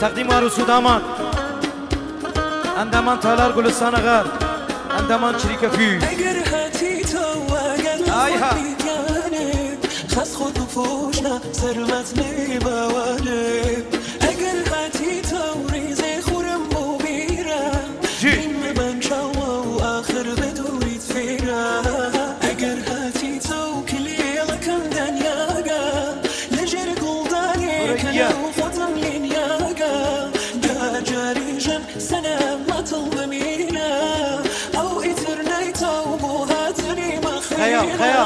تقدیم عروس و داماد اندمان تالار گلستان غر اندمان چریک فی آیها خس خود و پوشنا ثروت نمیباره اگر حتی تو ریزه خورم ببیرم این من شما و آخر بدورید فیرم اگر حتی تو کلیل کم دنیاگا لجر گلدانی کنو خودم لینیاگا جاری جن سنم مطل بمینا او ایترنیتو بو هاتنی مخینا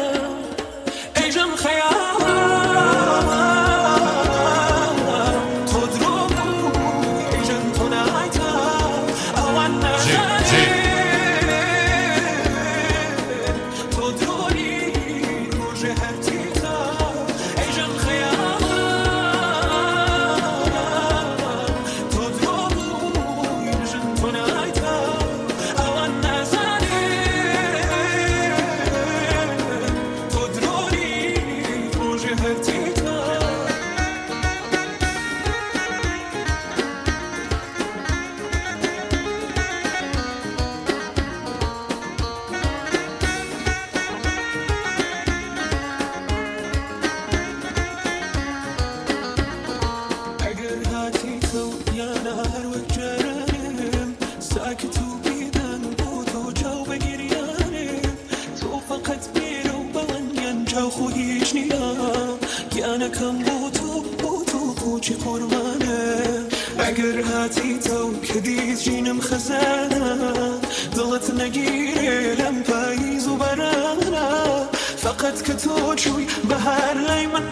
اگر هاتی تو کدید جینم خزانه ضلت نگیره لم پاییز و برانه فقط که تو چوی بهر لای من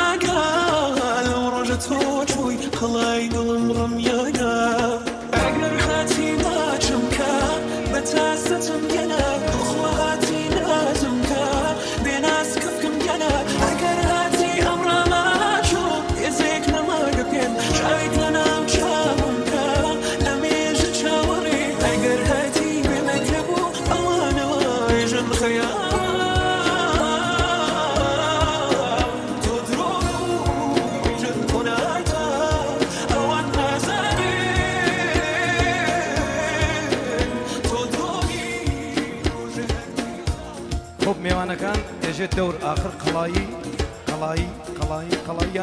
نماگل و رجا تو چوی خلای دلم رمیاگا اگر هاتی ناچم که بتاستم گنه خواهاتی نازم که بیناس کفکم گنه اگر هاتی امرا ما چو یزیک نماگا بین شاید لنام چاوم که لمیج چاوری اگر هاتی بمکبو اوانه وایجن خیال خب میوانکان اجت دور آخر قلایی